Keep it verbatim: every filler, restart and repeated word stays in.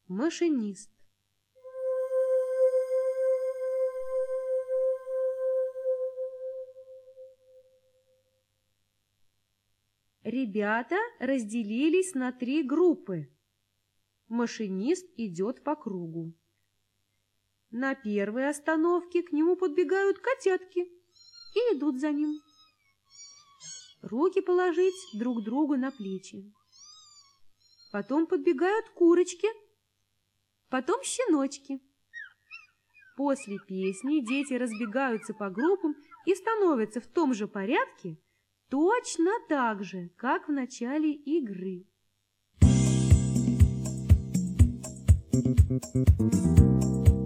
Машинист. Ребята разделились на три группы. Машинист идет по кругу. На первой остановке к нему подбегают котятки и идут за ним. Руки положить друг другу на плечи. Потом подбегают курочки, потом щеночки. После песни дети разбегаются по группам и становятся в том же порядке, точно так же, как в начале игры. Thank you.